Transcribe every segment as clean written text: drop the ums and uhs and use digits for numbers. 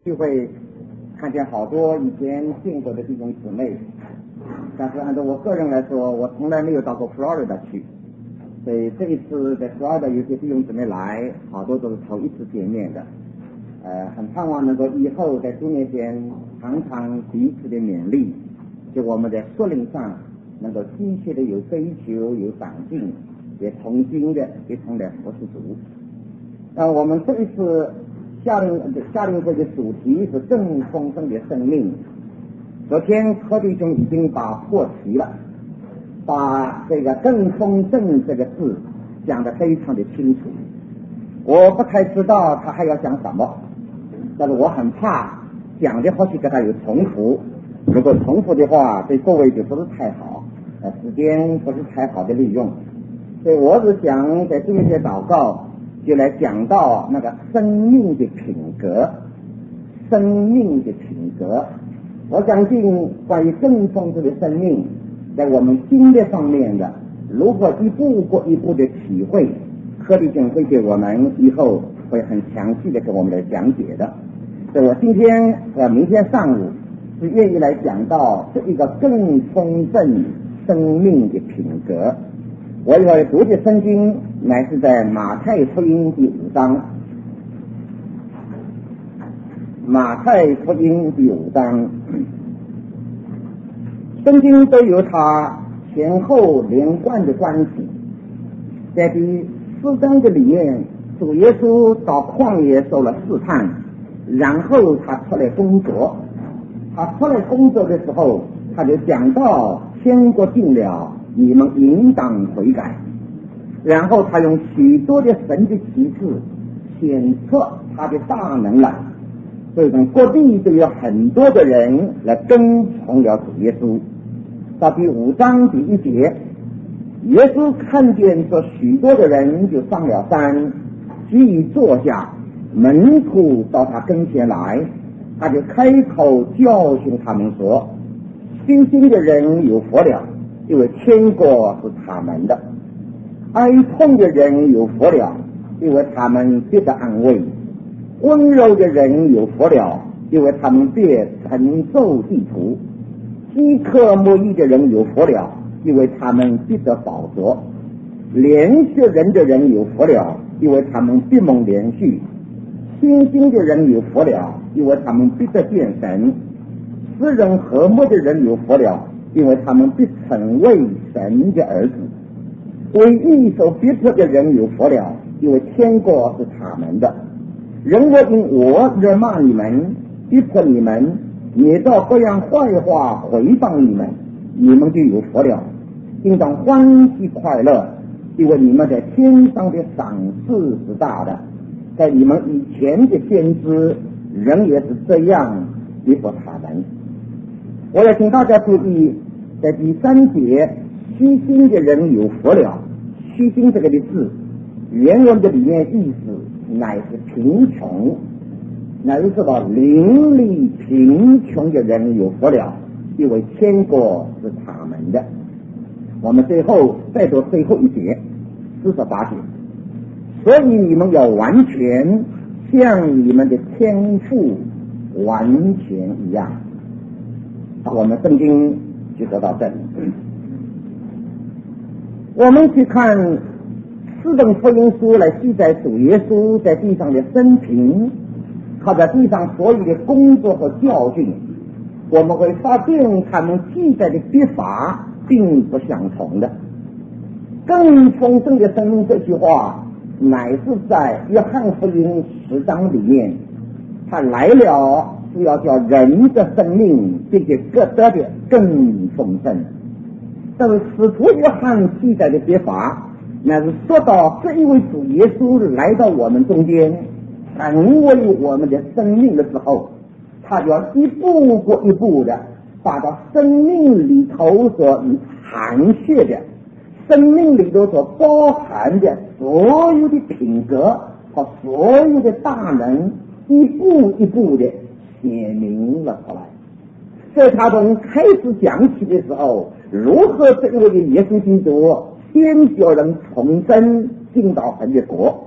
就会看见好多以前见过的弟兄姊妹，但是按照我个人来说，我从来没有到过 Florida 去，所以这一次在 Florida 有些弟兄姊妹来，好多都是头一次见面的，很盼望能够以后在主面前常常彼此的勉励，就我们在属灵上能够积极的有追求、有长进，也同心的一同来服侍主。那我们这一次夏令会的主题是更丰盛的生命。昨天柯弟兄已经把破题了，把这个更丰盛这个字讲得非常的清楚。我不太知道他还要讲什么，但是我很怕讲的或许跟他有重复，如果重复的话对各位就不是太好，时间不是太好的利用。所以我是想在这一些祷告就来讲到那个生命的品格，生命的品格。我相信关于更丰盛的生命，在我们经历方面的，如果一步过一步的体会，柯弟兄会给我们以后会很详细的给我们来讲解的。所以我今天明天上午是愿意来讲到这一个更丰盛生命的品格。我要读的圣经乃是在马太福音第5章，马太福音第5章，圣经都有它前后连贯的关系。在第4章的里面，主耶稣到旷野受了试探，然后他出来工作。他出来工作的时候，他就讲到天国近了，你们应当悔改。然后他用许多的神的奇事显出他的大能来，所以从各地都有很多的人来跟从了主耶稣。到第5章第1节，耶稣看见这许多的人，就上了山，即已坐下，门徒到他跟前来，他就开口教训他们说：虚心的人有福了，因为天国是他们的；哀痛的人有福了，因为他们必得安慰；温柔的人有福了，因为他们必承受地土；饥渴慕义的人有福了，因为他们必得饱足；怜恤人的人有福了，因为他们必蒙怜恤；信心的人有福了，因为他们必得见神；使人和睦的人有福了，因为他们必成为神的儿子；为义受逼迫的人有福了，因为天国是他们的。人若因我惹骂你们，逼迫你们，捏造各样坏话回谤你们，你们就有福了，应当欢喜快乐，因为你们在天上的赏赐是大的。在你们以前的先知，人也是这样逼迫他们。我要请大家注意，在第3节，虚心的人有福了。虚心这个的字，原文的里面意思乃是贫穷，乃是说灵里贫穷的人有福了，因为天国是他们的。我们最后再读最后一节48节，所以你们要完全像你们的天父完全一样。我们圣经就说到这里。我们去看4本福音书来记载主耶稣在地上的生平，他在地上所有的工作和教训，我们会发现他们记载的笔法并不相同的。更丰盛的生命这句话乃是在约翰福音10章里面，他来了是要叫人的生命并且各得的更丰盛。但是使徒约翰记载的笔法乃是说到这一位主耶稣来到我们中间成为我们的生命的时候，他就要一步过一步的把到生命里头所含蓄的，生命里头所包含的所有的品格和所有的大能一步一步的写明了出来。在他从开始讲起的时候，如何这一位的耶稣基督先叫人重生进到神的国，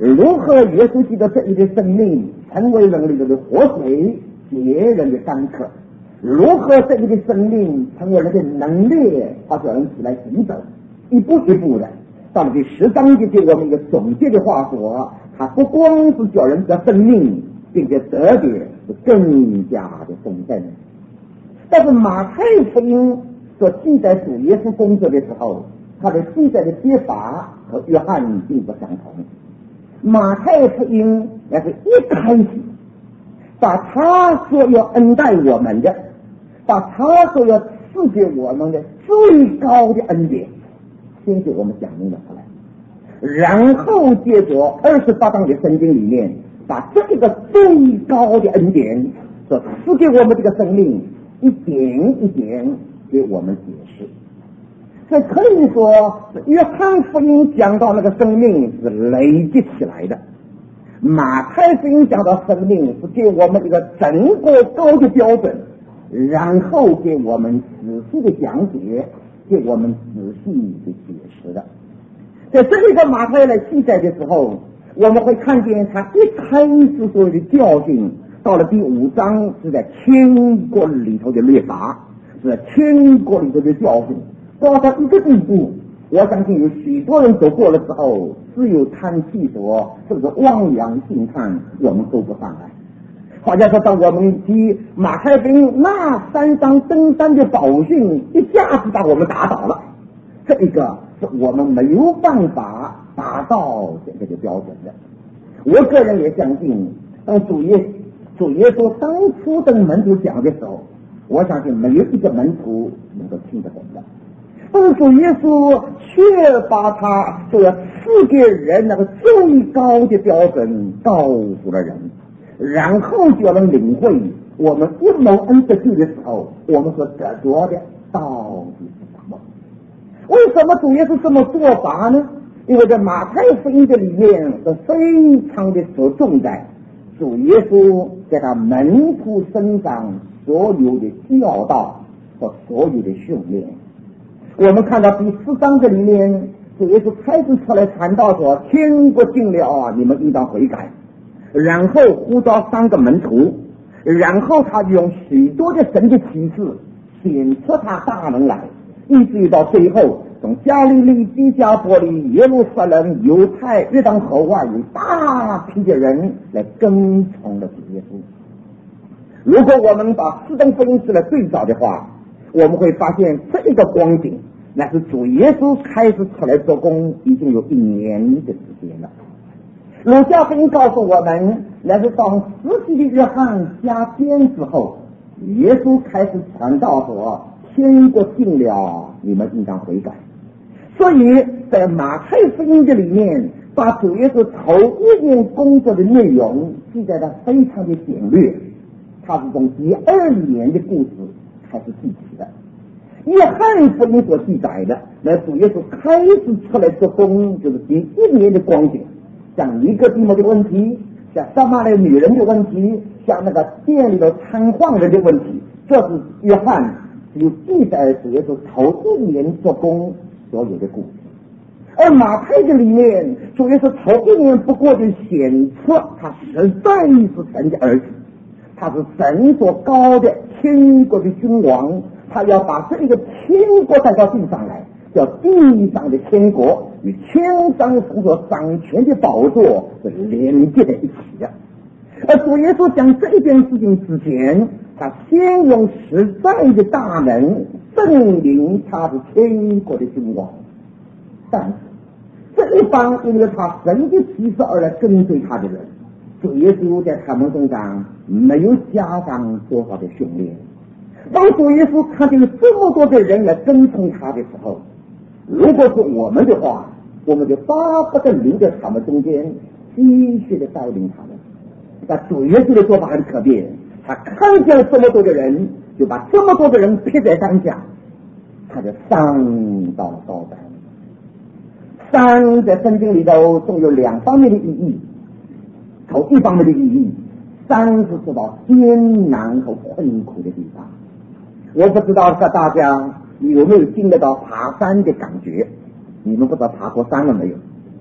如何耶稣基督这一的生命成为人类的活水，解人的干渴？如何这一的生命成为人的能力，把叫人起来行走？一步一步的，到了第10章就给我们一个总结的话说，它不光是叫人的生命，并且得的是更加的丰盛。但是马太福音所记载主耶稣工作的时候，他的记载的写法和约翰并不相同。马太福音那是一开始把他所要恩待我们的，把他所要赐给我们的最高的恩典先给我们讲明了出来，然后接着28章的圣经里面把这个最高的恩典所赐给我们这个生命一点一点给我们解释。这可以说约翰福音讲到那个生命是累积起来的，马太福音讲到生命是给我们一个整个高的标准，然后给我们仔细的讲解，给我们仔细的解释的。在这一个马太来记载的时候，我们会看见他一开始所有的教训，到了第5章是在天国里头的律法，是在天国里头的教训，到达一个地步，我相信有许多人走过了之后，只有叹气说这个望洋兴叹，我们够不上来。好像说当我们提马太福音那3章登山的宝训，一下子把我们打倒了，这一个是我们没有办法达到这个标准的。我个人也相信，当主耶稣当初跟门徒讲的时候，我相信没有一个门徒能够听得懂的。但主耶稣却把他所要赐给人那个最高的标准告诉了人，然后就能领会我们一蒙恩得救的时候，我们所得着的到底是什么。为什么主耶稣这么做法呢？因为在马太福音的里面是非常的着重在主耶稣在他门徒身上所有的教导和所有的训练。我们看到第4章这里面，主耶稣开始出来传道说，天国近了啊，你们应当悔改，然后呼召3个门徒，然后他用许多的神的启示显出他大能来，一直到最后从加利利、低加波利、耶路撒冷、犹太、约旦河外有大批的人来跟从了主耶稣。如果我们把4章福音书来对照的话，我们会发现这一个光景，那是主耶稣开始出来做工已经有1年的时间了。路加福音告诉我们，那是当10岁的约翰加鞭之后，耶稣开始传道说，天国近了，你们应当悔改。所以在马太福音的里面，把主耶稣头1年工作的内容记载得非常的简略，它是从第2年的故事开始记起的。约翰福音所记载的，那主耶稣开始出来做工就是第1年的光景，像尼哥底母的问题，像撒玛利亚女人的问题，像那个店里头瘫痪人的问题，这是约翰有记载主耶稣头1年做工所有的故事。而马太的里面，主耶稣头1年不过就显出他实在是神的儿子，他是神所高的天国的君王，他要把这个天国带到地上来，叫地上的天国与天上神所掌权的宝座是连接在一起的。而主耶稣讲这件事情之前，他先用实在的大能证明他是天国的君王。但是这一帮因为他神的启示而来跟随他的人，主耶稣在他们身上没有加上多少的训练。当主耶稣看见这么多的人来跟从他的时候，如果是我们的话，我们就巴不得留在他们中间，继续的带领他们。但主耶稣的做法很特别，他看见了这么多的人，就把这么多的人撇在山下，他就上到了高山。山在圣经里头总有2方面的意义。头一方面的意义，山是说到艰难和困苦的地方。我不知道大家有没有经历到爬山的感觉，你们不知道爬过山了没有？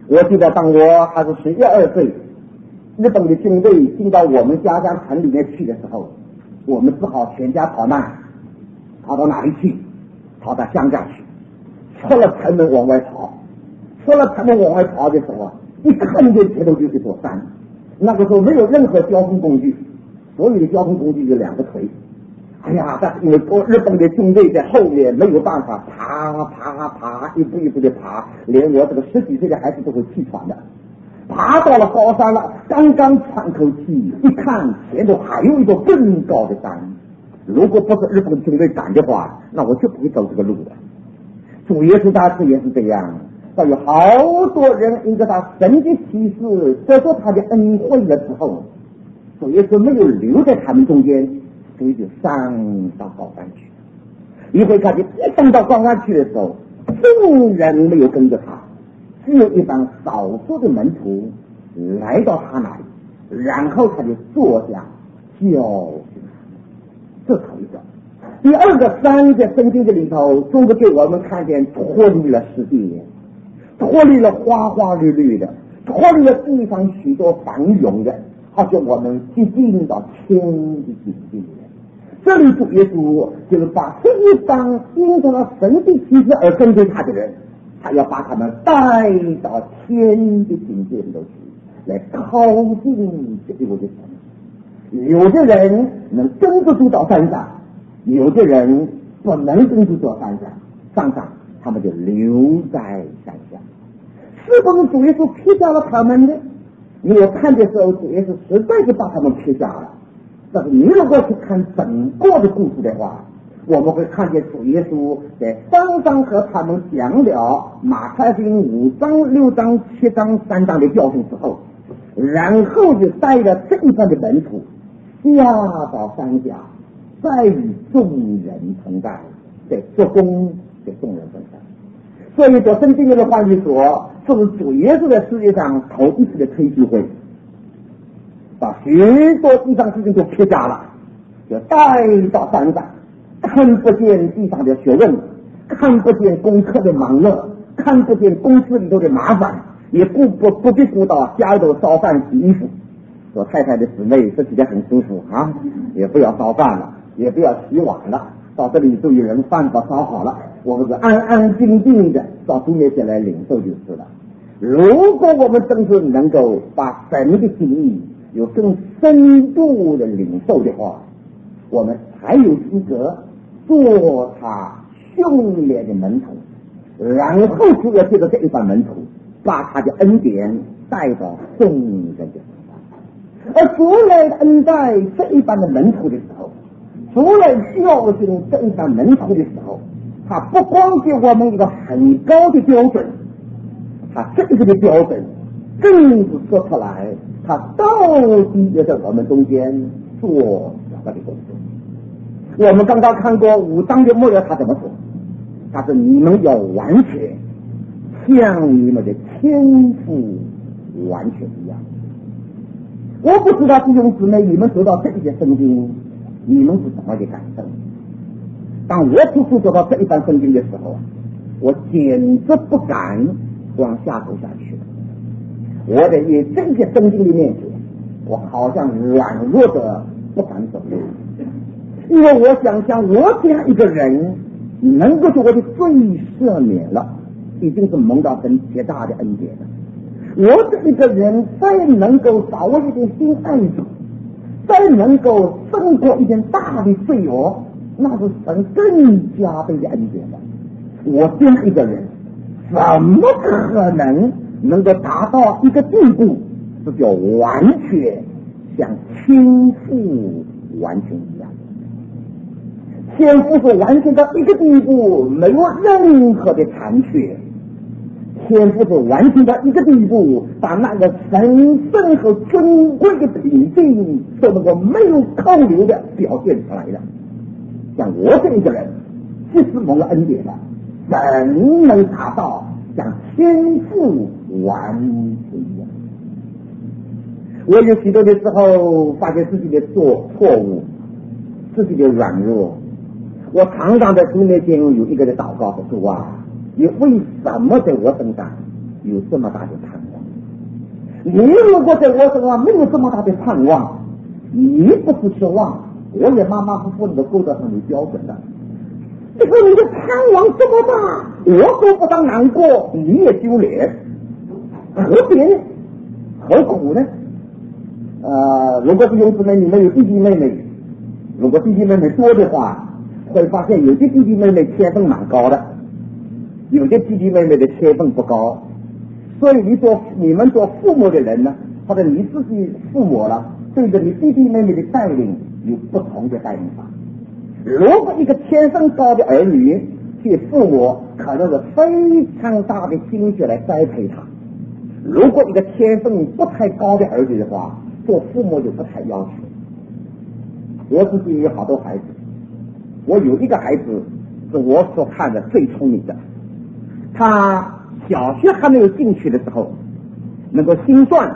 我记得当我还是11、12岁，日本的军队进到我们家乡城里面去的时候，我们只好全家逃难，逃到哪里去？逃到乡下去，出了城门往外跑。出了城门往外跑的时候啊，一看见前头就是一座山。那个时候没有任何交通工具，所有的交通工具就2个腿。哎呀，但是因为日本的军队在后面没有办法爬，一步一步的爬，连我这个10几岁的孩子都会气喘的。爬到了高山了，刚刚喘口气，一看前头还有一座更高的山。如果不是日本军队赶的话，那我就不会走这个路的。主耶稣大师也是这样，但有好多人因着他神的启示得到他的恩惠了之后，主耶稣没有留在他们中间，所以就上到高山去。你会看见一上到高山去的时候，众人没有跟着他，只有一帮少数的门徒来到他那里，然后他就坐下教训他。这头一个。第二个山在圣经的里头，就是给我们看见脱离了世界，脱离了花花绿绿的，脱离了地上许多繁荣的，好像我们接近到天的境界。这里主耶稣就是把这一帮因着了神的启示而跟随他的人，他要把他们带到天的境界里头去，来靠近这一位的神。有的人能跟着主到山上，有的人不能跟着到山上，他们就留在山下。是不是主耶稣撇下了他们呢？你有看的时候，主耶稣实在是把他们撇下了。但是你如果去看整个的故事的话，我们会看见主耶稣在山上和他们讲了马太福音5章、6章、7章、3章的教训之后，然后就带着这一班的门徒下到山下，再与众人同在，在做工，在众人分享。所以说圣经的话语说，这是主耶稣在世界上头一次的推举会，把许多地上事情都撇下了，就带到山上，看不见地上的学问，看不见功课的忙碌，看不见公司里头的麻烦，也不必顾到家里头烧饭洗衣服。说太太的姊妹自己的很舒服啊，也不要烧饭了，也不要洗碗了，到这里就有人饭把烧好了，我们是安安静静的到主面前来领受就是了。如果我们真是能够把神的心意有更深度的领受的话，我们才有资格做他训练的门徒，然后就要借着这一班门徒把他的恩典带到众人的身上。而主来恩待这一班的门徒的时候，主来教训这一班门徒的时候，他不光给我们一个很高的标准，他这个的标准更是说出来他到底要在我们中间做什么的工作。我们刚刚看过5章的末了，他怎么说？他说你们要完全像你们的天父完全一样。我不知道弟兄姊妹，你们读到这一节圣经，你们是怎么的感受？当我初初读到这一段圣经的时候，我简直不敢往下走下去了。我在以这些圣经的面前，我好像软弱的不敢走路，因为我想象我这样一个人能够说我的罪赦免了，已经是蒙到神极大的恩典了。我这一个人再能够把握一点心爱主，再能够胜过一件大的罪恶，那是神更加倍的恩典了。我这样一个人怎么可能够达到一个地步，这叫完全像天父完全一样。天父是完全到一个地步，没有任何的残缺。天父是完全到一个地步，把那个神圣和尊贵的品性都能够没有扣留的表现出来了。像我这一个人，即使蒙了恩典了，怎能达到像天父完全一样？我有许多的时候发现自己的错误，自己的软弱。我常常在主面前有一个的祷告说：主啊，你为什么在我身上有这么大的盼望。你如果在我身上没有这么大的盼望，你不是指望，我也马马虎虎的够得上你标准的。这个你的盼望这么大，我都不当难过，你也丢脸，何必呢？何苦呢？如果弟兄姊妹你们有弟弟妹妹，如果弟弟妹妹多的话，会发现有些弟弟妹妹天分蛮高的，有些弟弟妹妹的天分不高。所以你们做父母的人呢，或者你自己父母了，对着你弟弟妹妹的带领有不同的带领法。如果一个天分高的儿女，其父母可能是非常大的心血来栽培他；如果一个天分不太高的儿女的话，做父母就不太要求。我自己有好多孩子，我有一个孩子是我所看的最聪明的，他小学还没有进去的时候，能够心算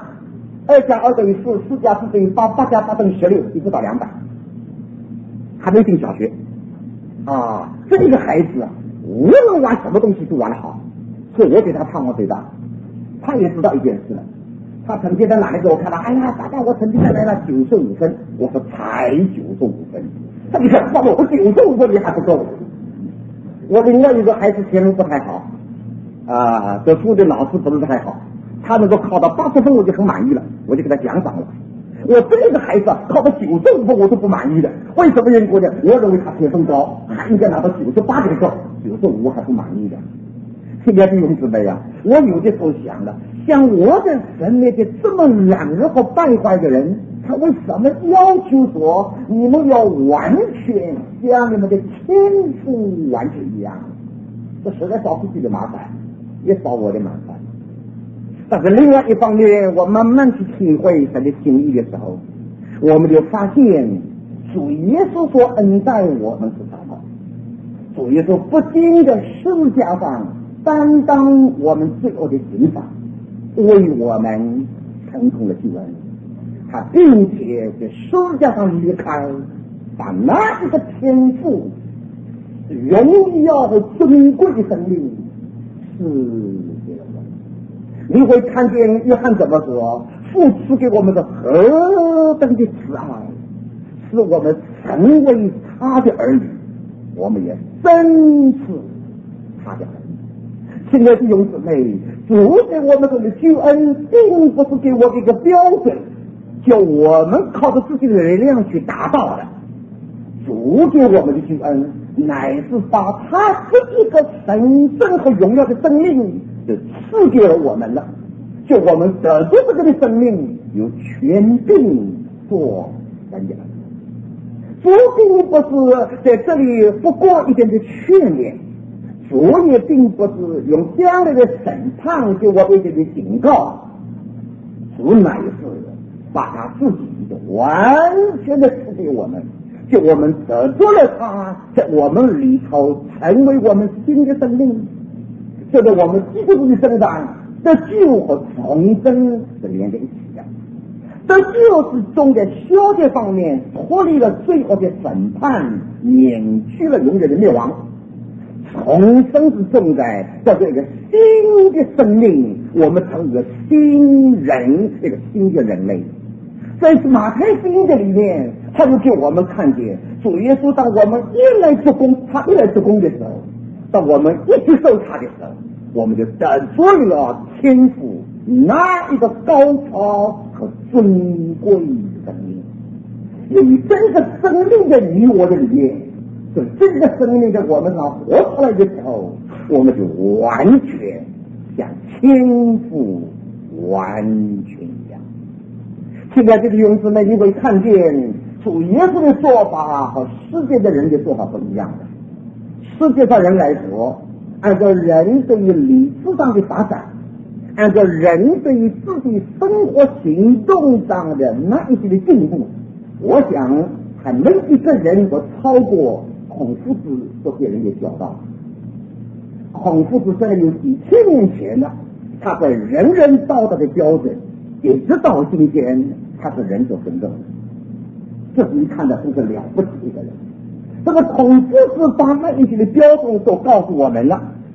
2+2=4，4+4=8，8+8=16，一直到200，还没进小学啊！这个孩子啊，无论玩什么东西都玩得好，所以我给他盼望最大。他也知道一件事了，他成绩在哪里给我看到，哎呀，爸爸，我成绩单来了95分，我说才95分，他你看，爸爸，我95分你还不够。我另外一个孩子天分不太好。读书的老师不是太好，他能够考到80分我就很满意了，我就给他奖赏了。我这个孩子考到95分我都不满意的，为什么缘故呢？我认为他天分高，他应该拿到98个分，95我还不满意的。现在弟兄姊妹啊，我有的时候想了，像我的神那些这么懒惰和败坏的人，他为什么要求说你们要完全像你们的天赋完全一样？这实在少自己的麻烦，也少我的麻烦。但是另外一方面，我慢慢去体会神的心意的时候，我们就发现主耶稣所恩待我们是什么？主耶稣不仅在十字架上担当我们罪恶的刑罚，为我们成功的救恩，他并且在十字架上离开，把那一个天赋荣耀和尊贵的生命是给了我们。你会看见约翰怎么说，父赐给我们的何等的慈爱，使我们成为他的儿女，我们也真是他的儿女。亲爱的弟兄姊妹，主给我们的救恩并不是给我们一个标准，叫我们靠着自己的力量去达到的。主给我们的救恩乃是把他这一个神圣和荣耀的生命就赐给了我们了，就我们得着这个的生命有权柄做人的。主并不是在这里不过一点的劝勉，主也并不是用将来的审判给我们一点的警告，主乃是把他自己完全的赐给我们，就我们得着了他，在我们里头成为我们新的生命，这个我们基督的生长得救和重生是连在一起的。得救是重在消解方面脱离了罪恶的审判，免去了永远的灭亡。重生是重在叫做一个新的生命，我们成为一个新人，一个新的人类。在马太福音的里面，他就给我们看见主耶稣当我们一来做工，他一来做工的时候，当我们一接受他的时候，我们就得着了天赋那一个高超和尊贵的生命。以这个生命的你我的里面，所以这个生命在我们上活出来的时候，我们就完全像天赋完全一样。现在这个勇士们，你会看见主耶稣的做法和世界的人的做法不一样的。世界上人来说，按照人对于理智上的发展，按照人对于自己生活行动上的那一些的进步，我想还没一个人能超过孔夫子所给人的教导。孔夫子虽然有几千年前了，他在人人道德的标准一直到今天，他是人所尊重的。这是你看的真是了不起的人。这个孔夫子把那一些的标准都告诉我们了，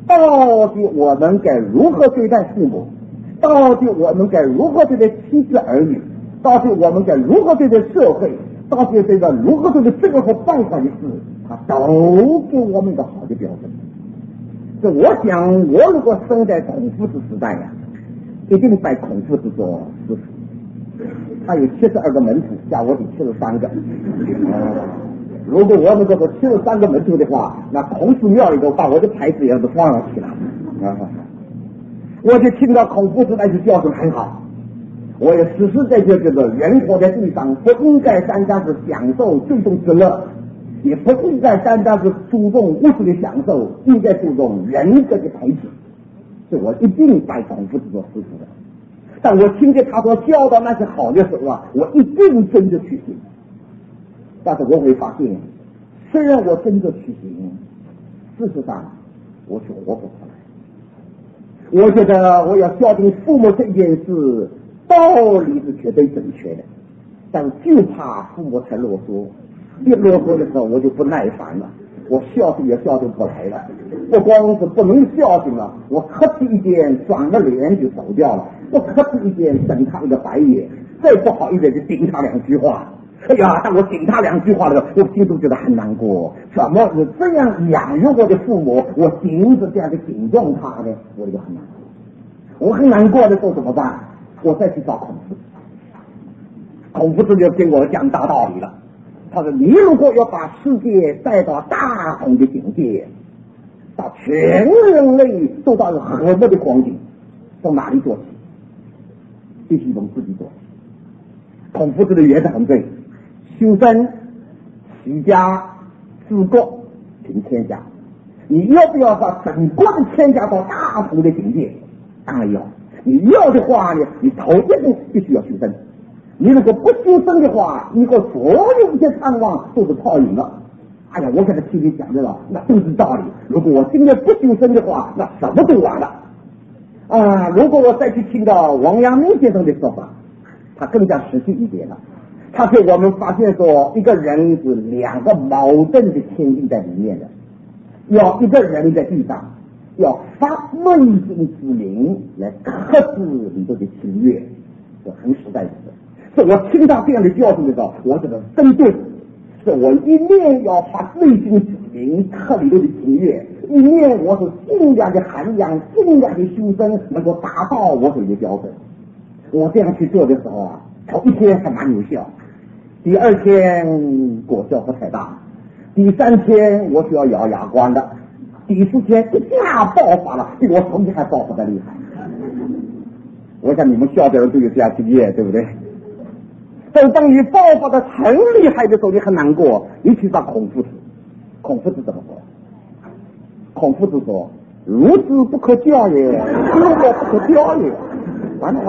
到底我们该如何对待父母？到底我们该如何对待妻子儿女？到底我们该如何对待社会？到底这个如何对待这个和办法的事，他都给我们一个好的标准。这我想，我如果生在孔夫子时代呀，一定拜孔夫子做师傅。他有72个门徒，加我的73个。如果我能够做73个门徒的话，那孔子庙里头把我的牌子也都放上去了。我就听到孔夫子那句教训很好，我也实实在在觉得人活在地上不应该单单是享受最终之乐，也不应该单单是注重物质的享受，应该注重人格的培养。所以我一定拜孔夫子做师傅的。但我听见他说教导那些好的时候啊，我一定真的去行。但是我会发现，虽然我真的去行，事实上我是活不出来。我觉得我要孝敬父母这件事道理是绝对正确的，但就怕父母太啰嗦，一啰嗦的时候我就不耐烦了，我孝敬也孝敬不来了。不光是不能孝敬了，我客气一点转了脸就走掉了，不客气一点瞪他一个白眼，再不好一点就顶他2句话。哎呀，当我顶他2句话的时候，我心中觉得很难过。怎么是这样养育我的父母，我仅是这样的顶撞他呢？我就很难过。我很难过的时候怎么办？我再去找孔夫子。孔夫子就跟我讲大道理了。他说：“你如果要把世界带到大同的境界，到全人类都到和睦的光景，从哪里做起？必须从自己做起。”孔夫子的原则很对。修身、齐家、治国、平天下。你要不要把整个的天下到大同的境界？当然要。你要的话呢，你头一步必须要修身。你如果不修身的话，以后所有一些盼望都是泡影了。哎呀，我给他心里讲的了，那都是道理。如果我今天不修身的话，那什么都完了。如果我再去听到王阳明先生的说法，他更加实际一点了。他给我们发现说，一个人是2个矛盾的天性在里面的，要一个人在地上要发扪心之灵来克制你这个情欲，这很实在的。所以我听到这样的教训的时候，我觉得真对。是我一面要发内心之灵克你的情欲，一面我是尽量的涵养，尽量的修身，能够达到我这个标准。我这样去做的时候啊，头1天还蛮有效，第2天果效不太大，第3天我就要咬牙关了，第4天一下爆发了，比我头1还爆发的厉害。我想你们笑的人都有这样经验，对不对？等当你爆发的很厉害的时候，你很难过，你去找孔夫子。孔夫子怎么说？孔夫子说：“孺子不可教也，幼子不可教也。”完了。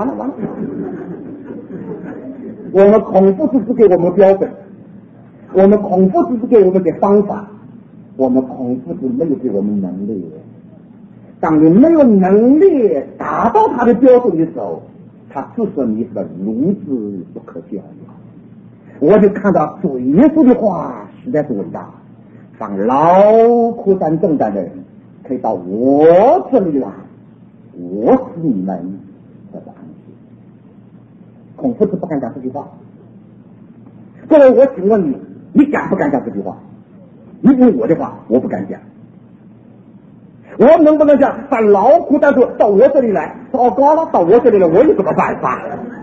我们孔夫子是给我们标准，我们孔夫子是给我们的方法，我们孔夫子没有给我们能力。当你没有能力达到他的标准的时候，他就说你是孺子不可教。我就看到主耶稣的话实在是伟大，让劳苦担重担的人可以到我这里来，我使你们得到安息。孔夫子不敢讲这句话。各位，我请问你，你敢不敢讲这句话？你问我的话，我不敢讲。我能不能讲把劳苦担重到我这里来？糟糕了，到我这里来，我有什么办法？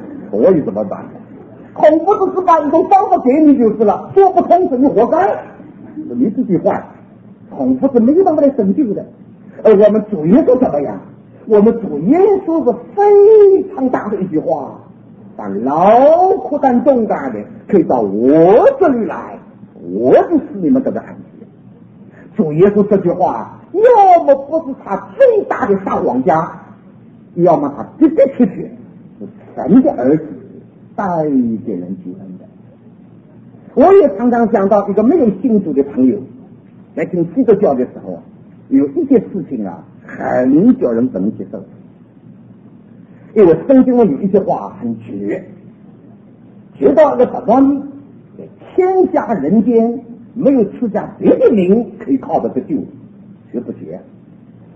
孔夫子是把一种方法给你就是了，说不通是你活该，你自己换。孔夫子没有办法来拯救的。而我们主耶稣怎么样？我们主耶稣是非常大的一句话，把劳苦担重担的可以到我这里来，我就使你们得到安息。主耶稣这句话，要么不是他最大的撒谎家，要么他的的确确是神的儿子，带给人救恩的。我也常常想到一个没有信主的朋友来听基督教的时候，有一些事情啊，很叫人不能接受。因为圣经中有一些话很绝到一个什么，天下人间没有赐下别的名可以靠得得救，绝不绝？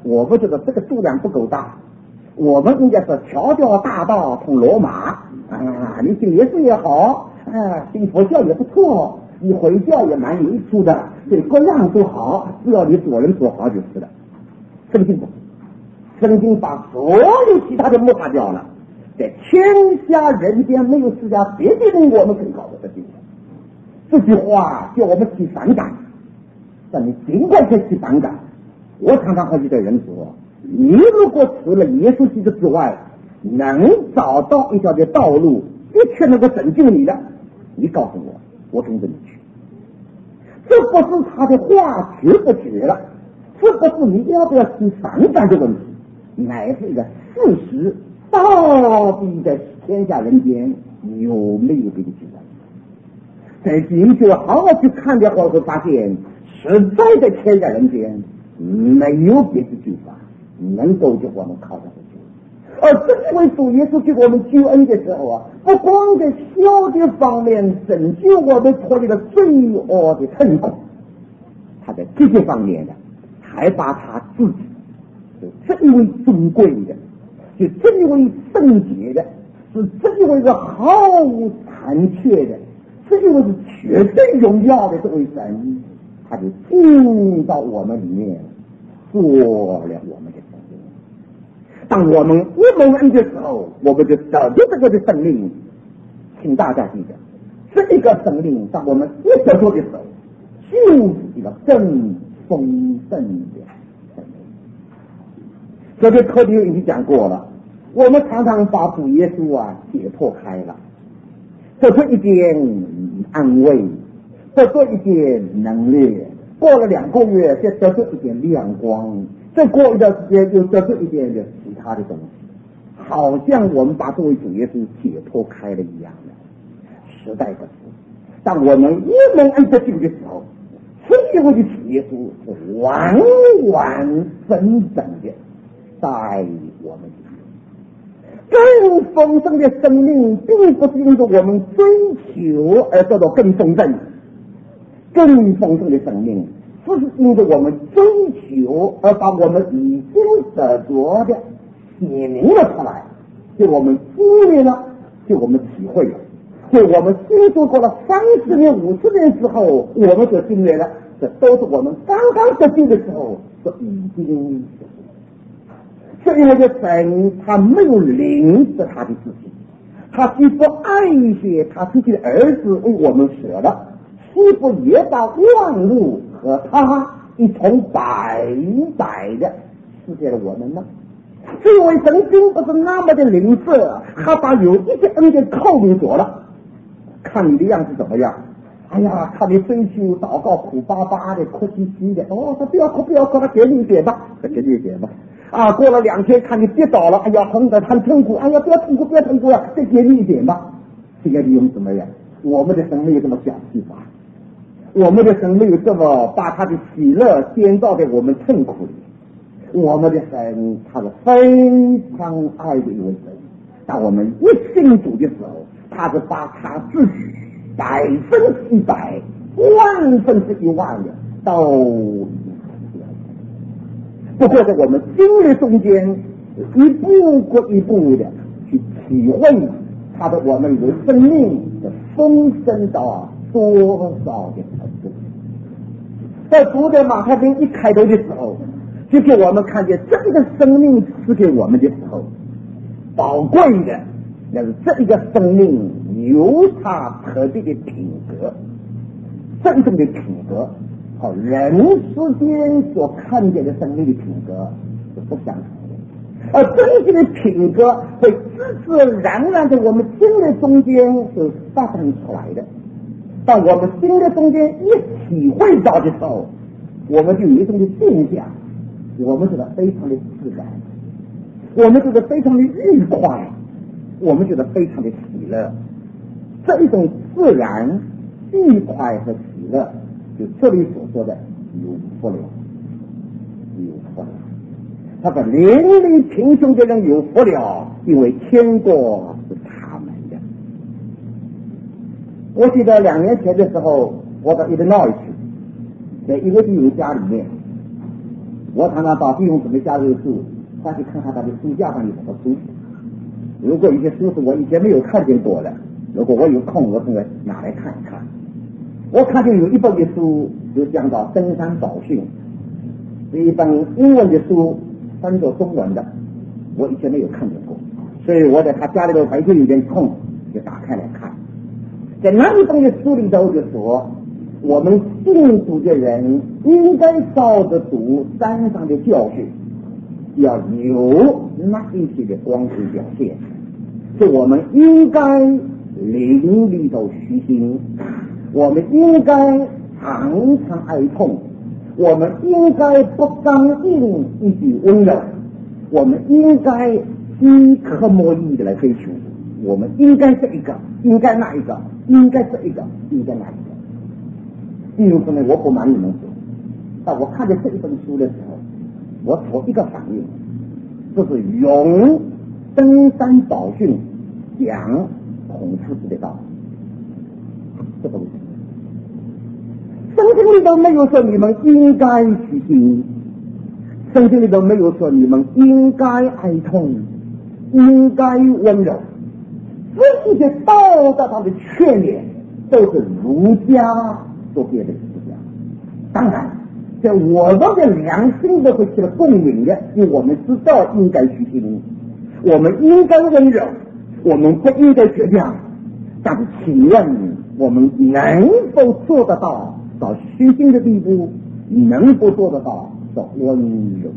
我们觉得这个度量不够大，我们应该是条条大道通罗马啊！你信耶稣也好，信佛教也不错，你回教也蛮有益处的，对各样都好，只要你做人做好就是了。圣经不，圣经把所有其他的抹杀掉了，在天下人间没有世家别的人我们更高的地方。这句话叫我们起反感，但你尽管可以起反感。我常常和几个人说，你如果除了耶稣基督之外能找到一条的道路的确能够拯救你的，你告诉我，我跟着你去。这不是他的话绝不绝了，这不是你要不要起反感的问题，乃是一个事实，到底在天下人间有没有别的举法？在今就好好去看的话，会发现实在在天下人间没有别的举法能够叫我们靠上去。而正因为主耶稣给我们救恩的时候不光在小的方面拯救我们脱离了罪恶的痛苦，他在这些方面还把他自己是真为尊贵的，是真为圣洁的，是真为是毫无残缺的，是因为是绝对荣耀的这位神，他就进到我们里面做了我们的生命。当我们一蒙恩的时候，我们就得到这个的生命。请大家记得，这一个生命当我们一得到的时候，就是一个更丰盛的生命。这个课题已经讲过了，我们常常把主耶稣解脱开了，得出一点安慰，得出一点能力，过了2个月再得出一点亮光，再过一段时间又得出一点的其他的东西，好像我们把这位主耶稣解脱开了一样的。实在不是，当我们一蒙恩得救的时候，这一位的主耶稣是完完整整的在我们里面。更丰盛的生命并不是因着我们追求而得到更丰盛，更丰盛的生命不是因着我们追求而把我们已经得着的写明了出来，就我们经历了，就我们体会了，就我们经历过了30年50年之后我们所经历了，这都是我们刚刚得救的时候所已经是因为这神他没有领着他的自己，他既不爱惜他自己的儿子为我们舍了，岂不也把万物和他一同白白的赐给了我们呢？这位神并不是那么的吝啬，他把有一些恩典扣留着了，看你的样子怎么样？哎呀，看你追求祷告苦巴巴的哭兮兮的，他不要哭不要哭，他给你一点吧，给你一点吧。过了2天看你跌倒了，哎呀很痛苦，哎呀不要痛苦不要痛苦再给你一点吧。这个利用怎么样？我们的神没有这么小气法，我们的神没有这么把他的喜乐建造在我们痛苦里。我们的神他是非常爱的一位神，当我们一信主的时候，他是把他自己100%、10000%的都不过在我们经历中间一步过一步的去体会他的我们的生命的丰盛到多少的程度。在读的马太福音一开头的时候，就给我们看见这个生命赐给我们的时候，宝贵的那是这一个生命有它特别的品格，真正的品格和人世间所看见的生命的品格是不相同的，而真正的品格会自自然然的我们心的中间是发生出来的。当我们心的中间一体会到的时候，我们就有一种的现象，我们觉得非常的自然，我们觉得非常的愉快，我们觉得非常的喜乐。这一种自然愉快和喜乐，就这里所说的有福了，有福了。他说邻里贫穷的人有福了，因为天国是他们的。我记得2年前的时候，我到 Illinois 去，在一个弟兄家里面， 我常常到弟兄姊妹家里住，他去看看他的书架上有什么书。如果一些书是我以前没有看见过的，如果我有空，我就会拿来看一看。我看见有一本的书就讲到登山宝训，是一本英文的书，翻作中文的，我以前没有看见过，所以我在他家里头白天有点空就打开来看。在那一本的书里头就说，我们信主的人应该照着读山上的教训，要有那一些的光辉表现，是我们应该灵里头虚心，我们应该常常哀痛，我们应该不刚硬，以及温柔，我们应该饥渴慕义的来追求，我们应该这一个，应该那一个，应该这一个，应该那一个。弟兄姊妹，我不瞒你们说，当我看见这一本书的时候，我头一个反应就是用登山宝训讲孔夫子的道，这东西圣经里头没有说你们应该虚心，圣经里头没有说你们应该哀痛，应该温柔，这些道德上的劝勉都是儒家所给的思想。当然在我们的良心都会起了共鸣的，因为我们知道应该虚心，我们应该温柔，我们不应该倔强。但是请问我们能否做得到虚心的地步，能不做得到温柔？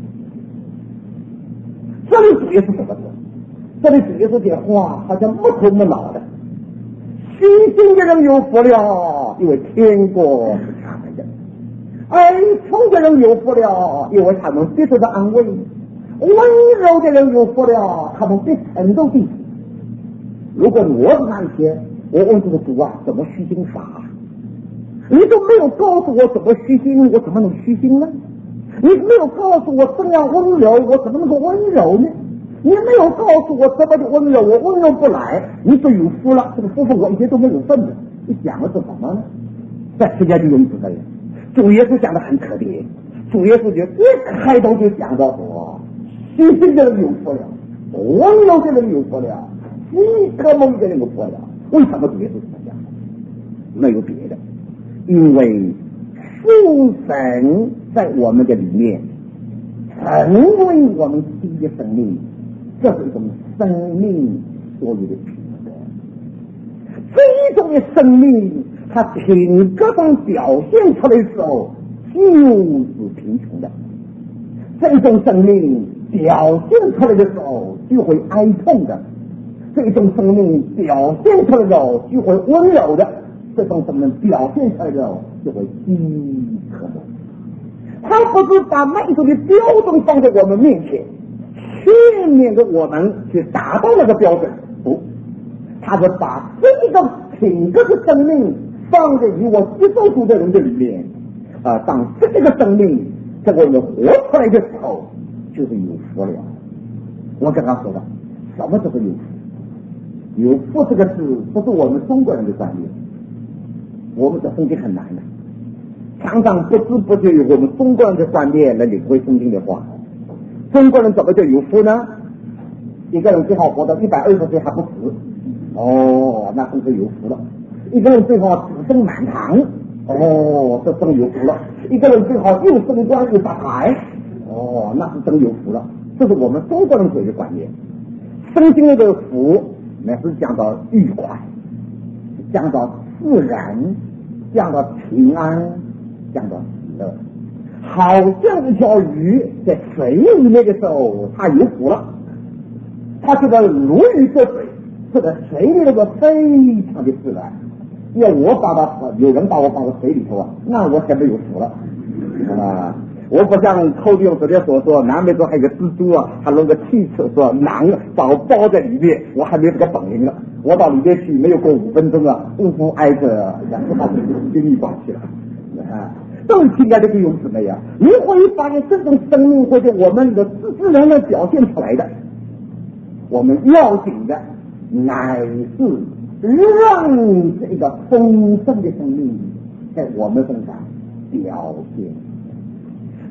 这里主要是什么呢？这里主要是这话好像木头木脑的。虚心的人有福了，因为天国是他们的；哀痛的人有福了，因为他们得到的安慰；温柔的人有福了，他们被承受地。如果我是那一些，我问这个主啊，怎么虚心法？你都没有告诉我怎么虚心，我怎么能虚心呢？你没有告诉我怎样温柔，我怎么能够温柔呢？你没有告诉我怎么的温柔，我温柔不来，你就有福了。这个福分我一些都没有份的，你讲的是什么呢？在世界就用这个人，主耶稣讲的很特别，主耶稣就一开头就讲到说，虚心的人有福了，温柔的人有福了，饥渴慕义的人有福了。为什么主耶稣这么讲？没有别的，因为父神在我们的里面成为我们新的生命，这是一种生命所有的品德。这一种的生命，它品格上表现出来的时候就是贫穷的；这种生命表现出来的时候就会哀痛的；这种生命表现出来的时候就会温柔的；这种生命表现出来的时候就会饥渴的。他不是把那种的标准放在我们面前，劝勉着我们去达到那个标准，不，他是把这个品格的生命放在与我接受主的人的里面，当这个生命在我们活出来的时候，就是有福了。我刚刚说的，什么叫做有福？有福这个字不是我们中国人的观念，我们的圣经很难的。常常不知不觉有我们中国人的观念来领会圣经的话。中国人怎么就有福呢？一个人最好活到120岁还不死，那真是有福了。一个人最好子孙满堂，这真有福了。一个人最好又升官又发财，那是真有福了。这是我们中国人所有的观念。圣经的福乃是讲到愉快，讲到自然，讲到平安，讲到喜乐。好像一条鱼在水里面的时候，它有福了，它这个如鱼得水，这个水里那个非常的自然。要我把它，有人把我放到水里头那我才没有福了我不像寇弟兄昨天所说，南美洲还有个蜘蛛还弄个汽车说囊把我包在里面，我还没有这个本领了。我到里面去没有过5分钟呜呼挨着，然后把这个经历放弃了更亲爱的弟兄姊妹你会发现这种生命会在我们的自然的表现出来的。我们要紧的乃是让这个丰盛的生命在我们身上表现。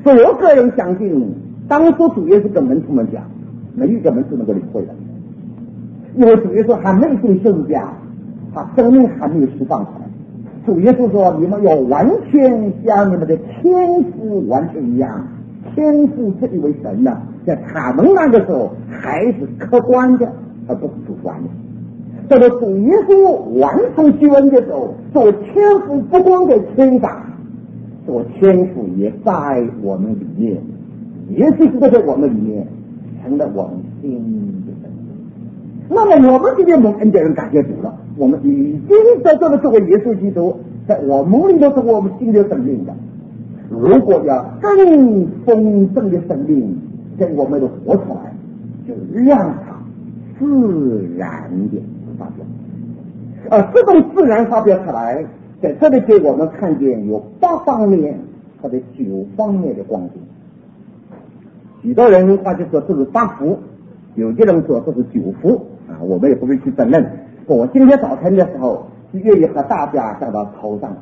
所以我个人相信，当初主耶稣跟门徒们讲，没有一个门徒能够领会的，因为主耶稣还没有进十字架，他生命还没有释放出来。主耶稣说：“你们要完全像你们的天父完全一样。”天父这一位神呢，在他们那个时候还是客观的，而不是主观的。到了主耶稣完成救恩的时候，做天父不光在天上，做天父也在我们里面，耶稣基督在我们里面成了我们新的生命。那么我们这些蒙恩的人感谢主了，我们已经在这里作为耶稣基督，在我们里头是我们新的生命的。如果要更丰盛的生命在我们的活出来，就让它自然的发表。这种自然发表出来，在这里给我们看见有8方面或者9方面的光景。许多人他就说这是8福，有些人说这是9福我们也不会去争论。我今天早晨的时候是愿意和大家讲到头上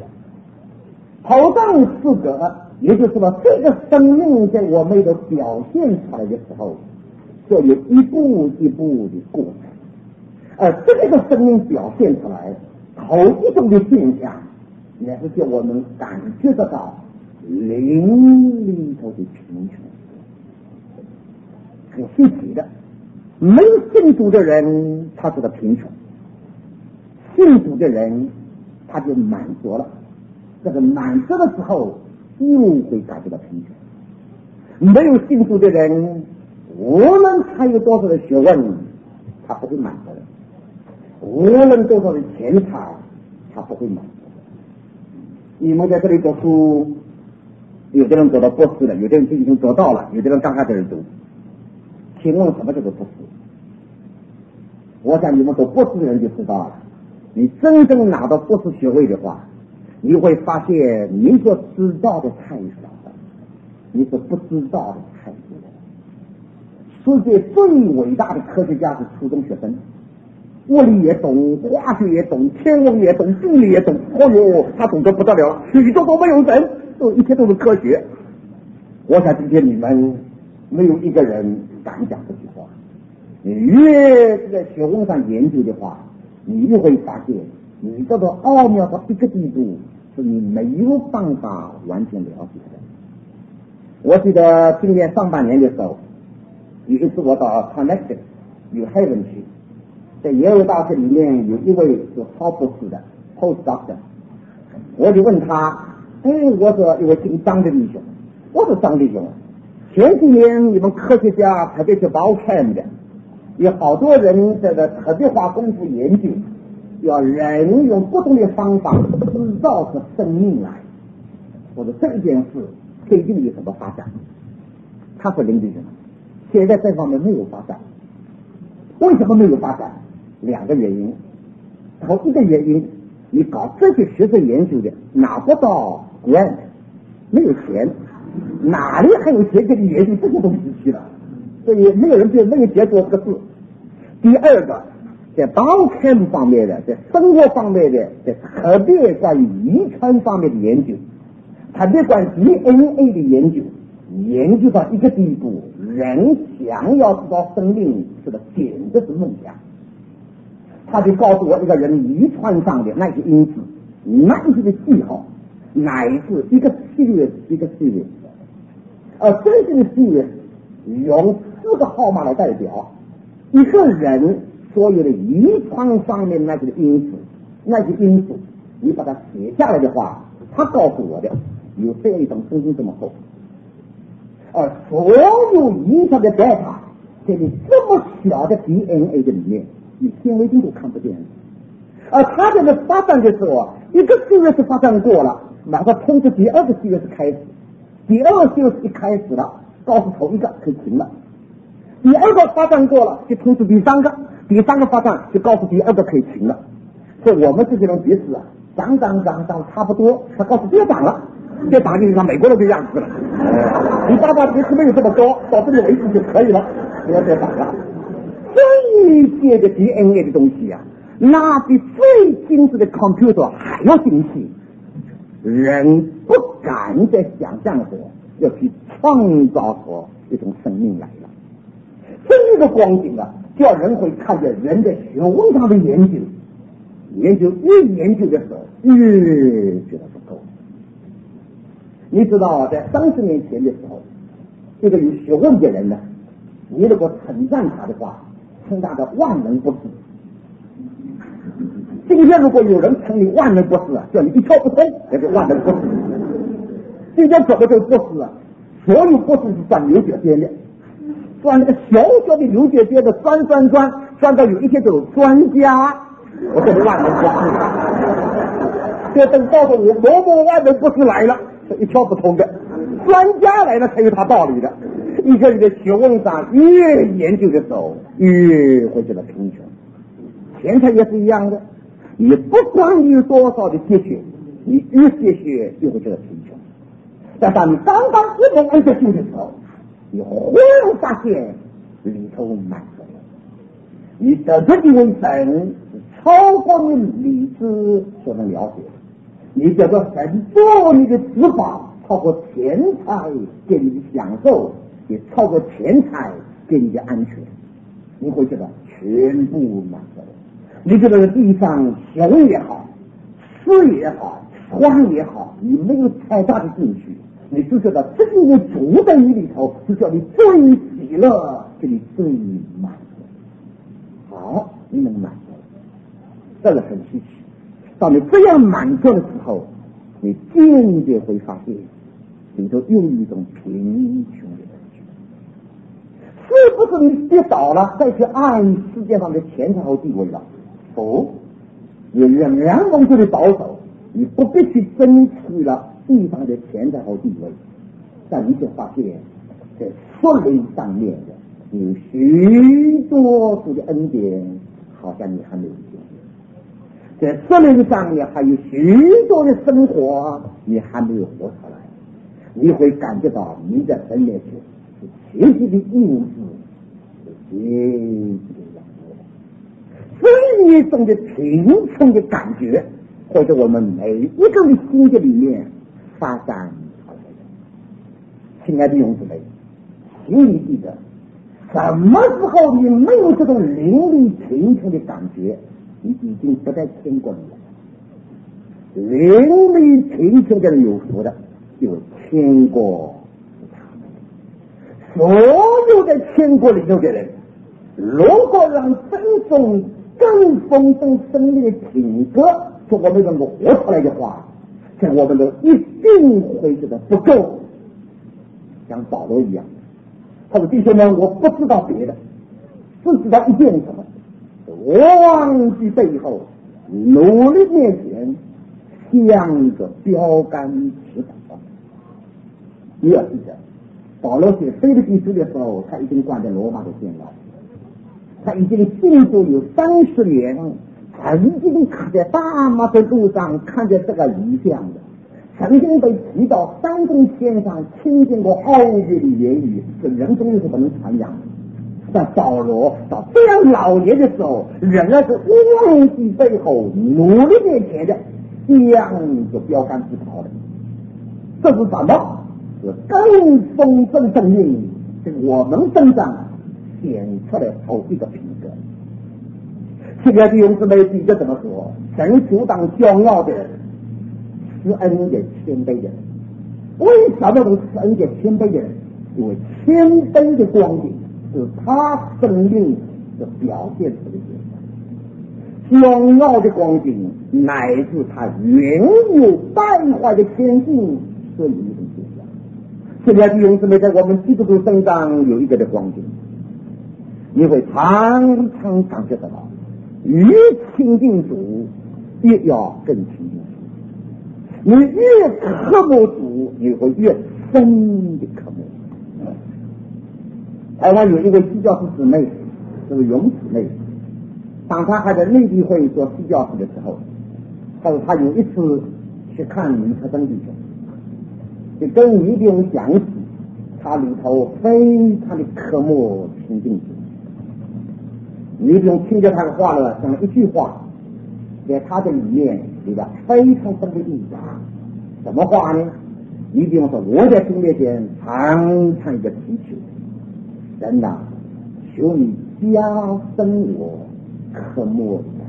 4个，也就是说这个生命在我们的表现出来的时候，就有一步一步的过程。这个生命表现出来，头一种的现象，也是叫我们感觉得到灵里头的贫穷，很稀奇的。没有信主的人，他觉得贫穷；信主的人，他就满足了。这个满足的时候，又会感觉到贫穷。没有信主的人，无论他有多少的学问，他不会满足的；无论多少的钱财，他不会满足的。你们在这里读书，有的人读到博士了，有的人已经读到了，有的人刚开始读。请问什么叫做博士？我想你们读博士的人就知道了。你真正拿到博士学位的话，你会发现你所知道的太少了，你所不知道的太多了。世界最伟大的科学家是初中学生，物理也懂，化学也懂，天文也懂，地理也懂。他懂得不得了，宇宙都没有神，一切都是科学。我想今天你们没有一个人敢讲这句话。你越在学问上研究的话，你就会发现你这个奥妙到一个地步，是你没有办法完全了解的。我记得今年上半年的时候，有一次我到 Connecticut New Haven 去，在耶鲁大学里面有一位是超博士的 postdoctor， 我就问他，我说一位姓张的弟兄，我说张弟兄，前几年你们科学家特别是Bauchem的，有好多人在这特别花功夫研究，要人用不同的方法制造出生命来。我说这一件事最近有什么发展？他说林弟兄，现在这方面没有发展。为什么没有发展？2个原因。头一个原因，你搞这些学术研究的拿不到 grant， 没有钱，哪里还有钱给你研究这些东西去了？所以没有人没有结果这个事。第二个，在Bauchem方面的，在生活方面的，在特别关于遗传方面的研究，特别关于 DNA 的研究，研究到一个地步，人想要知道生命，这个简直是梦想。他就告诉我一个人遗传上的那些因子，那些的记号，乃至一个series一个series，这些的series用4个号码来代表一个人所有的遗传上面那些因子，你把它写下来的话，他告诉我的有这样一种圣经这么厚，所有遗传的代码在你这么小的 DNA 的里面，你显微镜都看不见。它在那发展的时候，一个series发展过了，马上通知第2个series开始，第2个series一开始了，告诉头一个可以停了，第2个发展过了就通知第3个，第3个发展就告诉第2个可以停了。所以我们这些人彼此长差不多，他告诉别长了，别长就像美国人的样子了。你爸爸鼻子没有这么高，到这里为止就可以了，不要再长了。这一些的 DNA 的东西那比最精致的 computer 还要精细，人不敢再想象着要去创造出一种生命来了。这个光景啊，叫人会看见人在学问上的研究越研究的时候，越觉得不够。你知道，在30年前的时候，这个有学问的人呢，你如果称赞他的话，称他的万能博士。今天如果有人称你万能博士啊，叫你一窍不通，那是万能博士。今天怎么这个博士啊？所有博士是钻牛角尖的，钻那个小小的牛角尖的钻到有一天就有专家，我这是万能博士。这等到时候某某万能博士来了，是一窍不通的，专家来了才有他道理的。一个人的学问上越研究的时候，越会觉得贫穷。钱财也是一样的，你不管你有多少的积蓄，你越积蓄越会觉得贫穷。但当你刚刚一门恩德性的时候，你忽然发现里头满足了，你得这一位神是超过你理智所能了解的。你觉得神做你的指法超过钱财给你的享受，也超过钱财给你的安全，你会觉得全部满足了。你觉得地上熊也好，狮也好，花也好，你没有太大的兴趣，你就觉得这个主在你里头是叫你最喜乐，给你最满足。好，你能满足，这个很稀奇。当你这样满足的时候，你渐渐会发现里头有一种贫穷的感觉。是不是你跌倒了再去爱世界上的钱财和地位了？不，你仍然往这里保守，你不必去争取了地上的钱财和地位，但你就发现在属灵上面的有许多的恩典，好像你还没有经历。在属灵上面还有许多的生活你还没有活出来，你会感觉到你在神面前是阶级的印子，是阶级的养活。这一种的贫穷的感觉会在我们每一个人的心界里面发展出来的。亲爱的弟兄姊妹，请你记得，什么时候你没有这种灵力贫穷的感觉，你已经不在天国里了。灵力贫穷的人有福的，就天国是他们的。所有在天国里头的人，如果让这种更丰盛生命的品格从我们能够活出来的话，像我们都一定会觉得不够。像保罗一样，他说弟兄们，我不知道别的，只知道一件什么，我忘记背后，努力面前，向着标杆直跑。你要记得，保罗写腓立比书的时候，他已经关在罗马的监牢，他已经信主有30年，曾经在大马的路上看见这个异象的，曾经被提到山中天上听见过奥秘的言语，是人中是不能传扬的。但保罗到这样老年的时候，仍然是忘记背后，努力面前的，向着标杆直跑的。这是什么？是更丰盛生命是我们身上显出来头一个品格。亲爱的弟兄姊妹，彼得怎么说？神阻挡骄傲的人，施恩给谦卑的人。为什么能施恩给谦卑的人？因为谦卑的光景是他生命的表现出的现象，骄傲的光景乃至他原有败坏的天性是一种现象。现在弟兄姊妹，在我们基督徒身上有一个的光景，你会常常感觉得到，越亲近主，越要更亲近主。你越渴慕主，你会越深的渴慕。台湾有一位西教士姊妹，就是勇姊妹，当她还在内地会做西教士的时候，她说她有一次去看李克登弟兄，就跟李弟兄讲起他里头非常的渴慕亲近主。李弟兄听着他的话呢，讲了一句话，在他的里面有了非常深的印象。什么话呢？ 一定说我在主面前常常一个祈求，神啊，求你加深我渴慕的感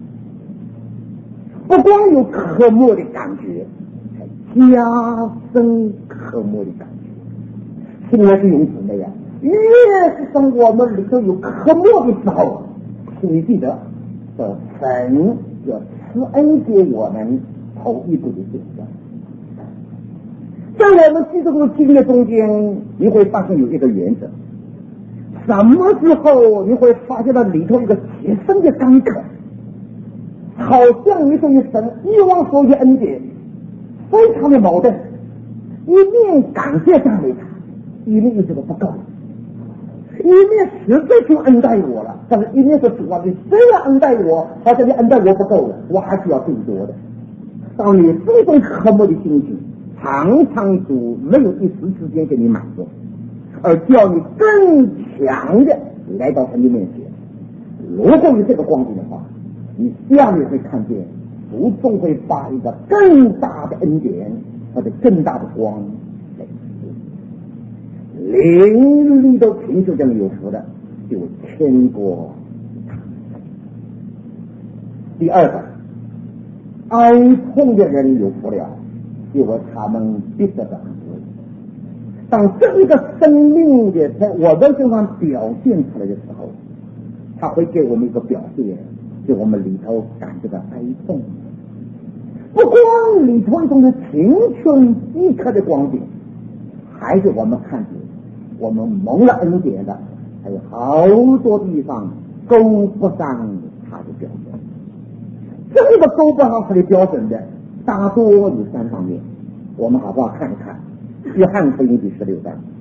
觉，不光有渴慕的感觉，还加深渴慕的感觉。亲爱的弟兄姊妹啊，越是从我们里头有渴慕的时候，请你记得说神要赐恩给我们头一步的选择。在我们基督徒经历中间，你会发现有一个原则，什么时候你会发现到里头一个极深的干渴，好像你对于神一往所有恩典非常的矛盾，一面感谢赞美他，一面又觉得不够，一面实在就恩待我了，但是一面说主啊，你虽然恩待我，好像你恩待我不够了，我还是要更多的。当你这种渴慕的心情，常常主没有一时之间给你满足，而叫你更强的来到神的面前。如果有这个光景的话，你下面会看见主总会把一个更大的恩典或者更大的光来灵里都凭着这样有福的，就天国。第二个，哀痛的人有福了，因为他们必得安慰。当这一个生命的在我们身上表现出来的时候，他会给我们一个表现，就我们里头感觉到哀痛。不光里头一种的青春饥渴的光景，还是我们看见我们蒙了恩典的，还有好多地方勾不上他的标准。这个勾不上他的标准的大多有3方面，我们好不好看一看约翰福音第16章。